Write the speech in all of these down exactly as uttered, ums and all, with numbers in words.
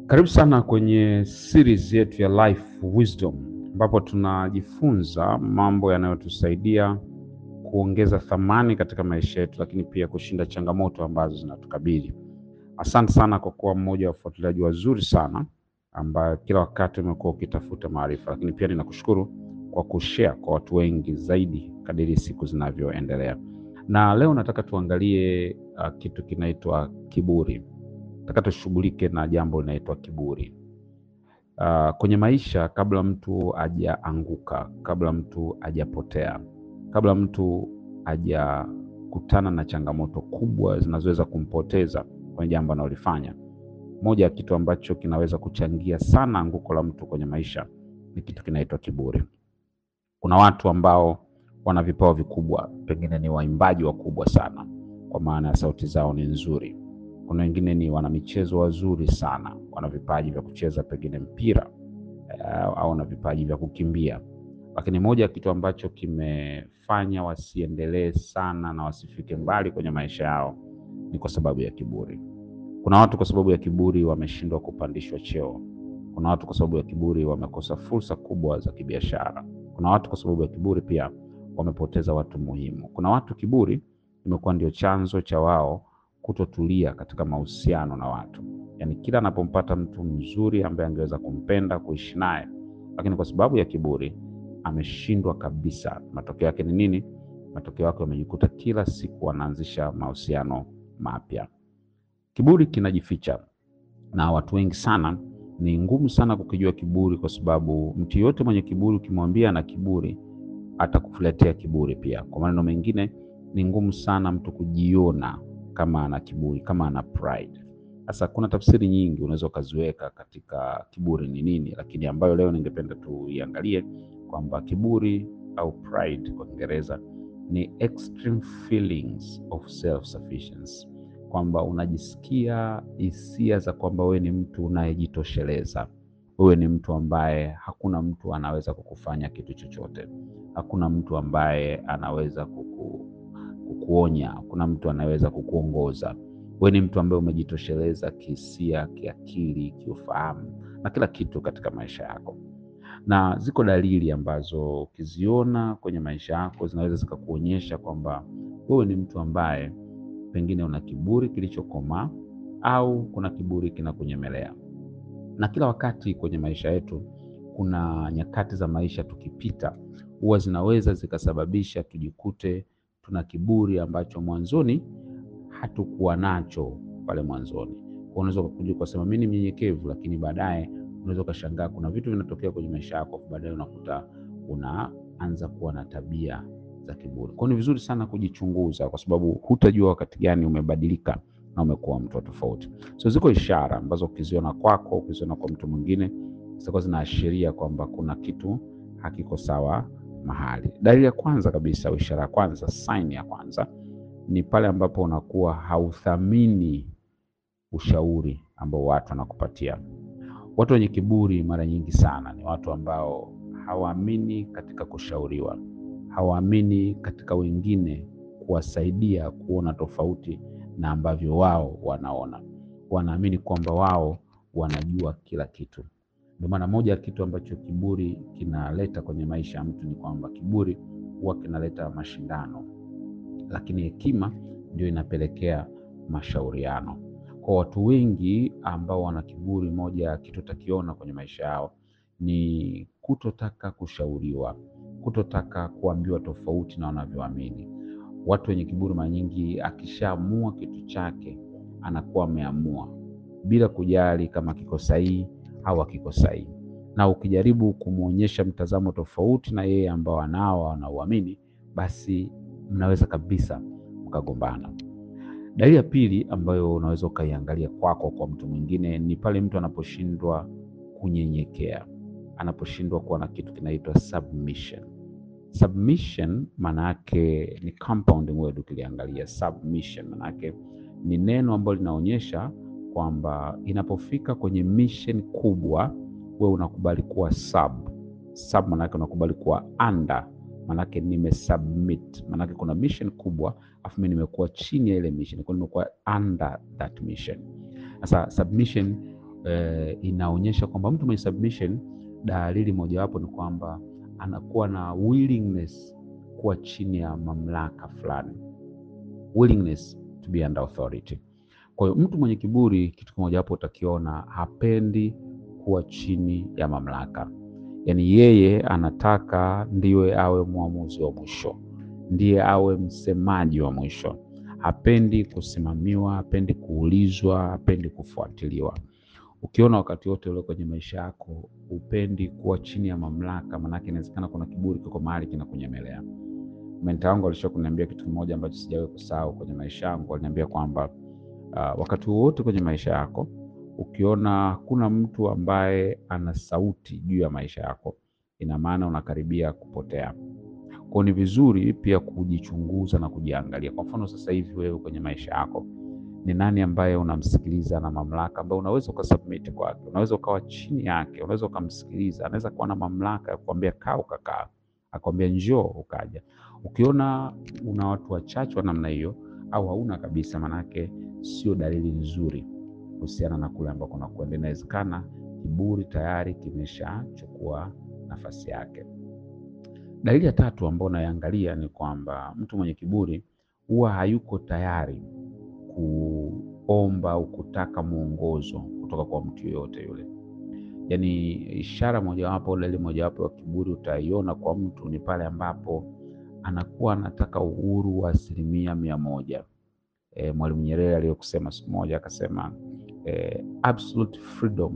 Karibu sana kwenye series yetu ya Life Wisdom, ambapo tunajifunza mambo yanayotusaidia kuongeza thamani katika maisha yetu, lakini pia kushinda changamoto ambazo zinatukabili. Asante sana kwa kuwa mmoja wa wafuatiliaji wazuri sana ambaye kila wakati umekuwa ukitafuta maarifa, lakini pia ninakushukuru kwa kushare kwa watu wengi zaidi kadiri siku zinavyoendelea. Na leo nataka tuangalie uh, kitu kinaitwa kiburi. Nataka tushughulike na jambo linaloitwa kiburi. Uh, kwenye maisha, kabla mtu hajaanguka, kabla mtu hajapotea, kabla mtu hajakutana na changamoto kubwa zinazoweza kumpoteza kwenye jambo analolifanya, moja ya kitu ambacho kinaweza kuchangia sana anguko la mtu kwenye maisha ni kitu kinaitwa kiburi. Kuna watu ambao wana vipawa vikubwa, pengine ni waimbaji wakubwa sana kwa maana ya sauti zao ni nzuri. Kuna wengine ni wana michezo wazuri sana, wana vipaji vya kucheza pengine mpira uh, au na vipaji vya kukimbia. Lakini moja ya kitu ambacho kimefanya wasiendelee sana na wasifike mbali kwenye maisha yao ni kwa sababu ya kiburi. Kuna watu kwa sababu ya kiburi wameshindwa kupandishwa cheo. Kuna watu kwa sababu ya kiburi wamekosa fursa kubwa za kibiashara. Kuna watu kwa sababu ya kiburi pia wamepoteza watu muhimu. Kuna watu kiburi imekuwa ndio chanzo cha wao kutotulia katika mahusiano na watu. Yaani kila anapompata mtu mzuri ambaye angeweza kumpenda, kuishi naye, lakini kwa sababu ya kiburi ameshindwa kabisa. Matokeo yake ni nini? Matokeo yake wamejikuta kila siku wanaanzisha mahusiano mapya. Kiburi kinajificha, na watu wengi sana ni ngumu sana kukijua kiburi, kwa sababu mtu yote mwenye kiburi ukimwambia na kiburi atakufuletea kiburi pia. Kwa maneno mengine, ni ngumu sana mtu kujiona kama ana kiburi, kama ana pride. Sasa kuna tafsiri nyingi unaweza ukaziweka katika kiburi ni nini, lakini ambayo leo ningependa tuiangalie kwamba kiburi au pride kwa Kiingereza ni extreme feelings of self sufficiency, kwamba unajisikia hisia za kwamba wewe ni mtu unayejitosheleza. Wewe ni mtu ambaye hakuna mtu anaweza kukufanya kitu chochote. Hakuna mtu ambaye anaweza kuku, kukuonya, hakuna mtu anaweza kukuongoza. Wewe ni mtu ambaye umejitosheleza kihisia, kiakili, kiufahamu na kila kitu katika maisha yako. Na ziko dalili ambazo ukiziona kwenye maisha yako zinaweza zikakuonyesha kwamba wewe ni mtu ambaye pengine una kiburi kilichokomaa au kuna kiburi kinakunyemelea. Na kila wakati kwenye maisha yetu kuna nyakati za maisha tukipita huwa zinaweza zikasababisha tujikute tuna kiburi ambacho mwanzoni hatukuwa nacho pale mwanzoni. Unaweza kukuja kusema mimi ni mnyenyekevu, lakini baadaye unaweza kushangaa kuna vitu vinatokea kwenye maisha yako, baadaye unakuta unaanza kuwa na tabia za kiburi. Kwa hiyo ni vizuri sana kujichunguza, kwa sababu hutajua wakati gani umebadilika na umekuwa mtu tofauti. So ziko ishara ambazo ukiziona kwako, ukiziona kwa mtu mwingine, zitakuwa zinaashiria kwamba kuna kitu hakiko sawa mahali. Dalili ya kwanza kabisa, au ishara ya kwanza, sign ya kwanza, ni pale ambapo unakuwa hauthamini ushauri ambao watu wanakupatia. Watu wenye kiburi mara nyingi sana ni watu ambao hawaamini katika kushauriwa. Hawaamini katika wengine kuwasaidia kuona tofauti na ambavyo wao wanaona. Wanaamini kwamba wao wanajua kila kitu. Ndio maana moja ya kitu ambacho kiburi kinaleta kwenye maisha ya mtu ni kwamba kiburi huwa kinaleta mashindano, lakini hekima ndio inapelekea mashauriano. Kwa watu wengi ambao wana kiburi, moja ya kitu takiona kwenye maisha yao ni kutotaka kushauriwa, kutotaka kuambiwa tofauti na wanavyoamini. Watu wenye kiburi mara nyingi akishaamua kitu chake anakuwa ameamua bila kujali kama kiko sahihi au hakiko sahihi. Na ukijaribu kumuonyesha mtazamo tofauti na yeye ambao anao anauamini, basi mnaweza kabisa mkagombana. Dalili ya pili ambayo unaweza ukaiangalia kwako kwa mtu mwingine ni pale mtu anaposhindwa kunyenyekea, anaposhindwa kuwa na kitu kinaitwa submission. Submission maana yake ni compounding word. Ukiliangalia submission maana yake ni neno ambalo linaonyesha kwamba inapofika kwenye mission kubwa, wewe unakubali kuwa sub. Sub maana yake unakubali kuwa under, maana yake nimesubmit. Maana yake kuna mission kubwa afu mimi nimekuwa chini ya ile mission, kwa nimekuwa under that mission. Sasa submission eh, inaonyesha kwamba mtu mwenye submission, dalili mojawapo ni kwamba anakuwa na willingness kuwa chini ya mamlaka fulani, willingness to be under authority. Kwa hiyo mtu mwenye kiburi, kitu kimoja hapo utakiona, hapendi kuwa chini ya mamlaka. Yaani yeye anataka ndiye awe mwamuzi wa mwisho, ndiye awe msemaji wa mwisho. Hapendi kusimamiwa, hapendi kuulizwa, hapendi kufuatiliwa. Ukiona wakati wote ule kwenye maisha yako upendi kuwa chini ya mamlaka, maana inawezekana kuna kiburi kiko mahali kinakunyemelea. Mentor wangu alishawahi kuniambia kitu kimoja ambacho sijawahi kusahau kwenye maisha yangu. Aliniambia kwamba uh, wakati wote kwenye maisha yako ukiona kuna mtu ambaye ana sauti juu ya maisha yako, ina maana unakaribia kupotea. Kwa ni vizuri pia kujichunguza na kujiangalia. Kwa mfano sasa hivi wewe kwenye maisha yako ni nani ambaye unamsikiliza na mamlaka ambayo unaweza ukasubmit kwake, unaweza ukawa chini yake, unaweza ukamsikiliza. Anaweza kuwa na mamlaka ya kukwambia kaa ukakaa, akwambia njoo ukaja. Ukiona una watu wachache wa namna hiyo au hauna kabisa, manake sio dalili nzuri kuhusiana na kule ambako unakwenda. Inawezekana kiburi tayari kimeshachukua nafasi yake. Dalili ya tatu ambayo naiangalia ni kwamba mtu mwenye kiburi huwa hayuko tayari kuomba au kutaka mwongozo kutoka kwa mtu yoyote yule. Yaani ishara mojawapo, dalili mojawapo ya kiburi utaiona kwa mtu ni pale ambapo anakuwa anataka uhuru wa asilimia mia moja. E, Mwalimu Nyerere aliyokusema siku moja akasema e, absolute freedom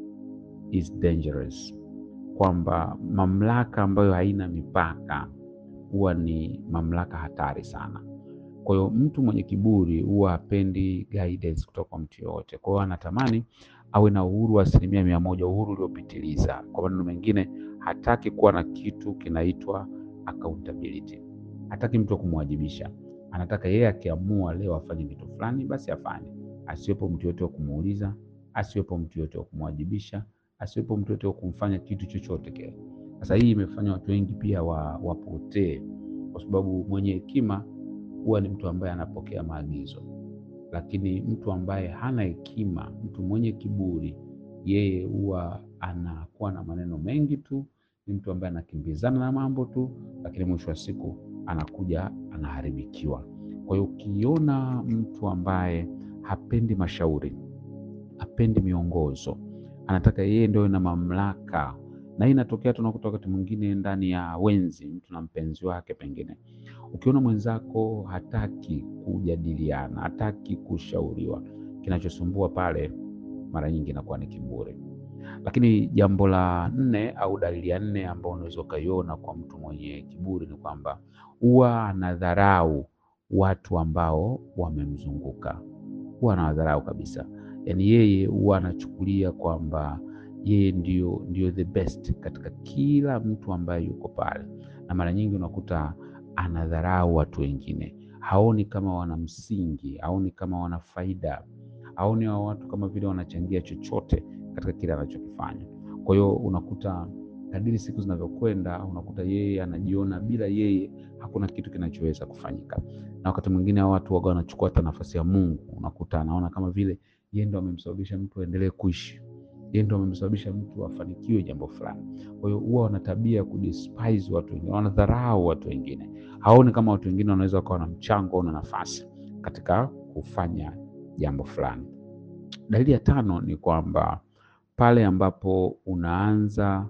is dangerous, kwamba mamlaka ambayo haina mipaka huwa ni mamlaka hatari sana. Kwa hiyo mtu mwenye kiburi huwa hapendi guidance kutoka kwa mtu yoyote. Kwa hiyo anatamani awe na uhuru wa asilimia mia moja, uhuru uliopitiliza. Kwa maneno mengine, hataki kuwa na kitu kinaitwa accountability. Hataki mtu kumwajibisha. Anataka yeye akiamua leo afanye kitu fulani basi afanye. Asiwepo mtu yote wa kumuuliza, asiwepo mtu yote wa kumwajibisha, asiwepo mtu yote wa kumfanya kitu chochote kile. Sasa hii imefanya watu wengi pia wa, wapotee, kwa sababu mwenye hekima huwa ni mtu ambaye anapokea maagizo. Lakini mtu ambaye hana hekima, mtu mwenye kiburi, yeye huwa anakuwa na maneno mengi tu, ni mtu ambaye anakimbizana na mambo tu, lakini mwisho wa siku anakuja anaharibikiwa. Kwa hiyo ukiona mtu ambaye hapendi mashauri, hapendi miongozo, anataka yeye ndio na mamlaka, na hii inatokea tunakuta wakati mwingine ndani ya wenzi, mtu na mpenzi wake pengine. Ukiona mwenzako hataki kujadiliana, hataki kushauriwa, kinachosumbua pale mara nyingi inakuwa ni kiburi. Lakini jambo la nne au dalili ya nne ambayo unaweza kuiona kwa mtu mwenye kiburi ni kwamba huwa anadharau watu ambao wamemzunguka. Huwa anadharau kabisa. Yaani yeye huwa anachukulia kwamba yeye ndio ndio the best katika kila mtu ambaye yuko pale. Na mara nyingi unakuta anadharau watu wengine. Haoni kama wana msingi, haoni kama wana faida, haoni hao watu kama vile wanachangia chochote katika kile anachokifanya. Kwa hiyo unakuta kadiri siku zinavyokwenda, unakuta yeye anajiona bila yeye hakuna kitu kinachoweza kufanyika. Na wakati mwingine hao watu waga wanachukua hata nafasi ya Mungu. Unakuta anaona kama vile yeye ndio amemsababisha mtu aendelee kuishi, yeye ndio amemsababisha mtu afanikiwe jambo fulani. Kwa hiyo huwa wana tabia kudespise watu wengine, wanadharau watu wengine. Haoni kama watu wengine wanaweza kuwa na mchango na nafasi katika kufanya jambo fulani. Dalili ya tano ni kwamba pale ambapo unaanza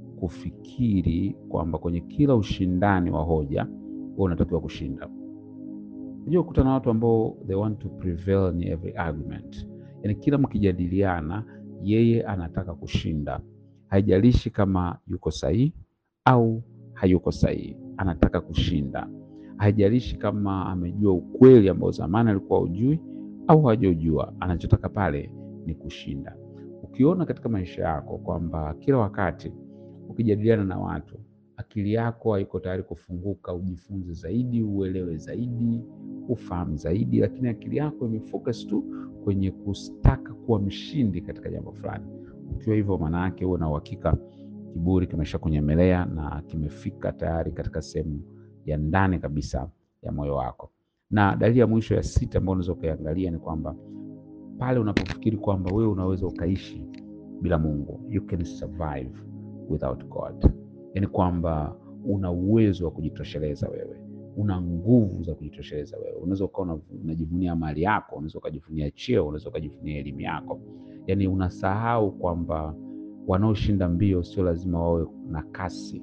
kufikiri kwamba kwenye kila ushindani wa hoja wewe unatakiwa kushinda. Unajua kukutana na watu ambao they want to prevail in every argument. Yaani kila mkijadiliana yeye anataka kushinda. Haijalishi kama yuko sahihi au hayuko sahihi, anataka kushinda. Haijalishi kama amejua ukweli ambao zamani alikuwa hujui au hajajua, anachotaka pale ni kushinda. Ukiona katika maisha yako kwamba kila wakati ukijadiliana na watu akili yako haiko tayari kufunguka, ujifunze zaidi, uelewe zaidi, ufahamu zaidi, lakini akili yako imefocus tu kwenye kustaka kuwa mshindi katika jambo fulani, ukiwa hivyo maana yake una uhakika kiburi kimeshakunyemelea na kimefika tayari katika sehemu ya ndani kabisa ya moyo wako. Na dalili ya mwisho ya sita ambayo unaweza kuangalia ni kwamba pale unapofikiri kwamba wewe unaweza ukaishi bila Mungu. You can survive without God. Yaani kwamba una uwezo wa kujitosheleza wewe. Una nguvu za kujitosheleza wewe. Unaweza ukawa unajivunia mali yako, unaweza ukajivunia cheo, unaweza ukajivunia elimu yako. Yaani unasahau kwamba wanaoshinda mbio sio lazima wawe na kasi.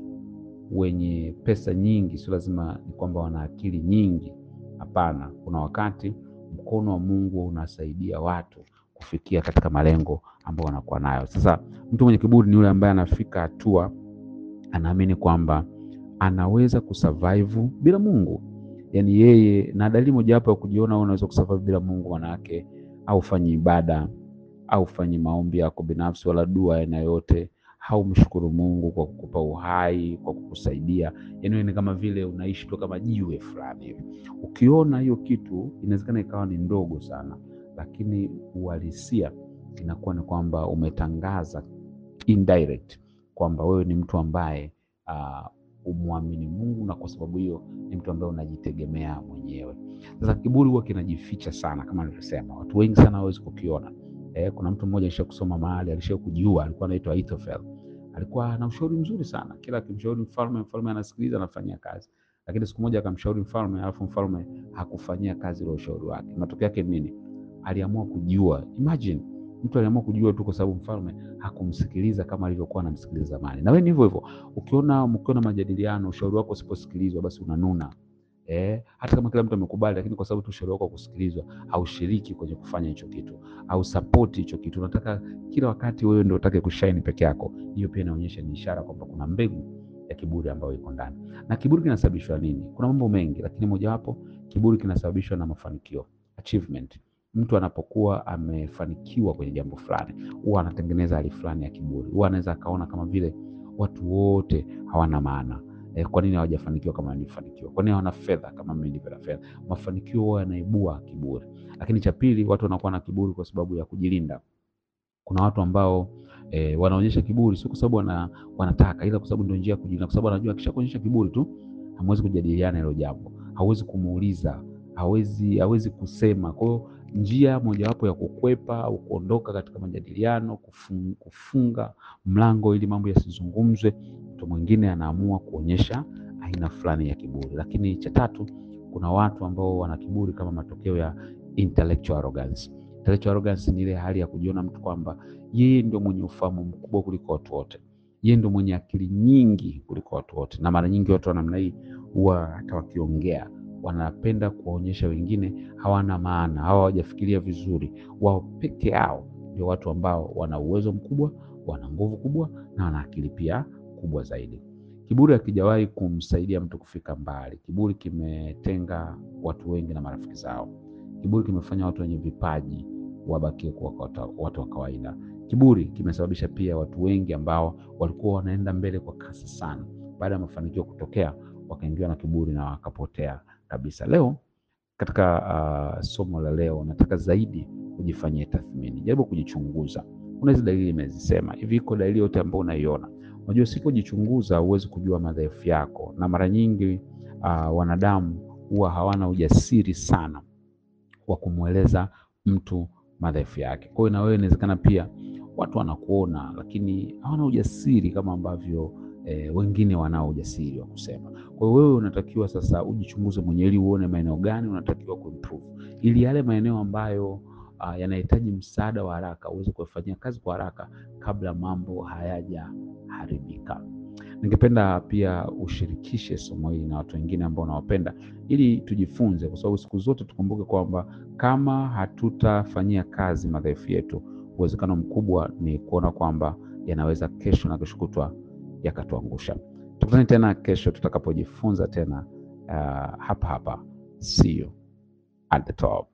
Wenye pesa nyingi sio lazima ni kwamba wana akili nyingi. Hapana, kuna wakati mkono wa Mungu unasaidia watu kufikia katika malengo ambayo wanakuwa nayo. Sasa mtu mwenye kiburi ni yule ambaye anafika hatua anaamini kwamba anaweza kusurvive bila Mungu. Yaani yeye, na dalili moja hapo ya kujiona unaweza kusurvive bila Mungu, manake au fanyi ibada, au fanyi maombi yako binafsi wala dua aina yote, au mshukuru Mungu kwa kukupa uhai, kwa kukusaidia. Yaani ni kama vile unaishi tu kama jiwe fulani hivi. Ukiona hiyo kitu inawezekana ikawa ni ndogo sana, lakini uhalisia inakuwa ni kwamba umetangaza indirect kwamba wewe ni mtu ambaye uh, umwamini Mungu, na kwa sababu hiyo ni mtu ambaye unajitegemea mwenyewe. Sasa kiburi huwa kinajificha sana, kama nilivyosema. Watu wengi sana hawezi kukiona. Eh, kuna mtu mmoja alisha kusoma mahali, alisha kujua, alikuwa anaitwa Ahithofel. Alikuwa na ushauri mzuri sana. Kila akimshauri mfalme, mfalme anasikiliza, anafanyia kazi. Lakini siku moja akamshauri mfalme, alafu mfalme hakufanyia kazi ile ushauri wake. Matokeo yake nini? Aliamua kujua. Imagine, mtu aliamua kujua tu kwa sababu mfalme hakumsikiliza kama alivyokuwa anamsikiliza zamani. Na wewe ni hivyo hivyo. Ukiona mkiona majadiliano, ushauri wako usiposikilizwa, basi unanuna. Eh, hata kama kila mtu amekubali, lakini kwa sababu tu ushauri wako kusikilizwa, au shiriki kwenye kufanya hicho kitu, au support hicho kitu. Unataka kila wakati wewe ndio utake kushine peke yako. Hiyo pia inaonyesha ni ishara kwamba kuna mbegu ya kiburi ambayo iko ndani. Na kiburi kinasababishwa nini? Kuna mambo mengi, lakini mojawapo, kiburi kinasababishwa na mafanikio, achievement. Mtu anapokuwa amefanikiwa kwenye jambo fulani, huwa anatengeneza hali fulani ya kiburi. Huwa anaweza akaona kama vile watu wote hawana maana. Eh, kwa nini hawajafanikiwa kama nilifanikiwa? Kwa nini hawana fedha kama mimi nilipata fedha? Mafanikio huwa yanaibua kiburi. Lakini cha pili, watu wanakuwa na kiburi kwa sababu ya kujilinda. Kuna watu ambao eh, wanaonyesha kiburi sio kwa sababu wana, wanataka, ila kwa sababu ndio njia ya kujilinda, kwa sababu anajua kisha kuonyesha kiburi tu hamwezi kujadiliana hilo jambo. Hawezi kumuuliza, hawezi hawezi kusema. Kwa hiyo njia mojawapo ya kukwepa au kuondoka katika majadiliano, kufunga, kufunga mlango ili mambo yasizungumzwe, mtu mwingine anaamua kuonyesha aina fulani ya kiburi. Lakini cha tatu, kuna watu ambao wana kiburi kama matokeo ya intellectual arrogance. Intellectual arrogance ni ile hali ya kujiona mtu kwamba yeye ndio mwenye ufahamu mkubwa kuliko watu wote. Yeye ndio mwenye akili nyingi kuliko watu wote. Na mara nyingi watu wa namna hii huwa hata wakiongea wanapenda kuonyesha wengine hawana maana, hawajafikiria vizuri. Wao peke yao ndio watu ambao wana uwezo mkubwa, wana nguvu kubwa, na wana akili pia kubwa zaidi. Kiburi hakijawahi kumsaidia mtu kufika mbali. Kiburi kimetenga watu wengi na marafiki zao. Kiburi kimefanya watu wenye vipaji wabakie kwa watu wa kawaida. Kiburi kimesababisha pia watu wengi ambao walikuwa wanaenda mbele kwa kasi sana, baada ya mafanikio kutokea wakaingiwa na kiburi na wakapotea kabisa. Leo katika uh, somo la leo nataka zaidi kujifanyia tathmini. Jaribu kujichunguza. Kuna hizo dalili nimezisema. Hivi iko dalili yote ambayo unaiona? Unajua usipojichunguza huwezi kujua madhaifu yako. Na mara nyingi uh, wanadamu huwa hawana ujasiri sana wa kumueleza mtu madhaifu yake. Kwa hiyo na wewe inawezekana pia watu wanakuona lakini hawana ujasiri kama ambavyo E, wengine wanao ujasiri wa kusema. Kwa hiyo wewe unatakiwa sasa ujichunguze mwenyewe ili uone maeneo gani unatakiwa kuimprove, ili yale maeneo ambayo uh, yanahitaji msaada wa haraka uweze kufanyia kazi kwa haraka kabla mambo hayajaharibika. Ningependa pia ushirikishe somo hili na watu wengine ambao unawapenda ili tujifunze, kwa sababu siku zote tukumbuke kwamba kama hatutafanyia kazi madhaifu yetu, uwezekano mkubwa ni kuona kwamba yanaweza kesho na kesho kutwa yakatuangusha. Tukutane tena kesho tutakapojifunza tena uh, hapa hapa. See you at the top.